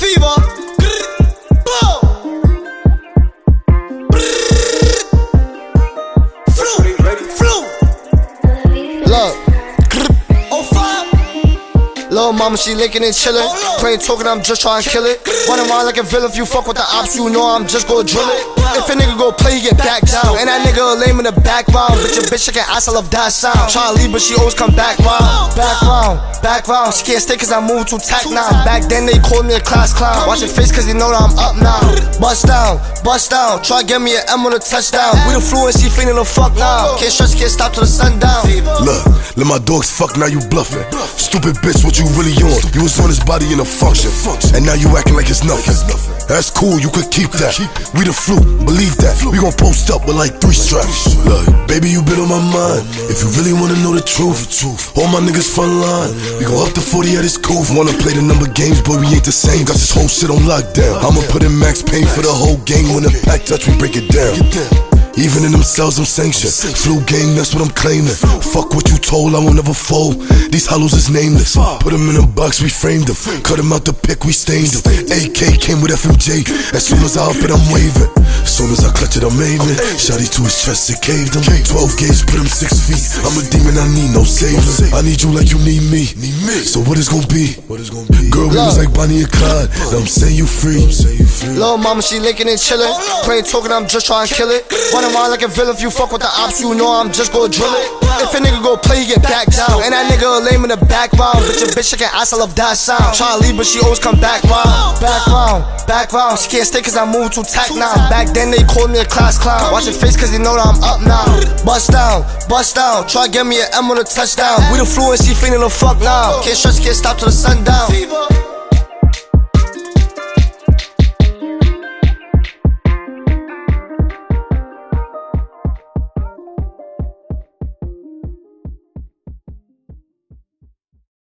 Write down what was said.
Fever. Look, 05. Lil' mama, she lickin' and chillin'. Plain talking, I'm just trying to kill it. Running around like a villain. If you fuck with the ops, you know I'm just gon' drill it. If a nigga go play, he get back down. And that nigga lame in the background. Bitch, a bitch shaking ass, I love that sound. Tryna leave, but she always come back round. Back round. She can't stay cause I move too tack now. Back then they called me a class clown. Watch your face cause they know that I'm up now. Bust down. Try get me an M on a touchdown. We the flu and she feeling the fuck now. Can't stress, can't stop till the sun down. Look, let my dogs fuck, now you bluffing. Stupid bitch, what you really on? You was on his body in a function, and now you acting like it's nothing. That's cool, you could keep that. We the flu, believe that. We gon' post up with like 3 straps. Look, baby, you been on my mind. If you really wanna know the truth, all my niggas front line. We go up to 40 at his coupe. Wanna play the number games, but we ain't the same. Got this whole shit on lockdown. I'ma put in max pain for the whole gang. When the pack touch, we break it down. Even in them cells, I'm sanctioned. Flu gang, that's what I'm claiming. Fuck what you told, I won't ever fold. These hollows is nameless. Put them in a box, we framed them. Cut them out the pick, we stained them. AK came with FMJ. As soon as I up it, I'm waving. As soon as I clutch it, I'm aiming. Shotty to his chest, it caved him. 12 gauge, put him 6 feet. I'm a demon, I need no saving. I need you like you need me. So what is gon' be? Girl, we was like Bonnie and Clyde. Now I'm saying you free. Lil' mama, she lickin' and chillin'. Plain talking, I'm just trying to kill it. Running around like a villain. If you fuck with the ops, you know I'm just gon' drill it. If a nigga go play, he get back down. And that nigga lame in the background. Bitch, a bitch shaking ass, I love that sound. Tryna leave, but she always come back round. She can't stay cause I move too tack now. Back then they called me a class clown. Watch your face cause they know that I'm up now. Bust down. Try get me an M on a touchdown. We the flu and she feeling the fuck now. Can't stress, can't stop till the sun down.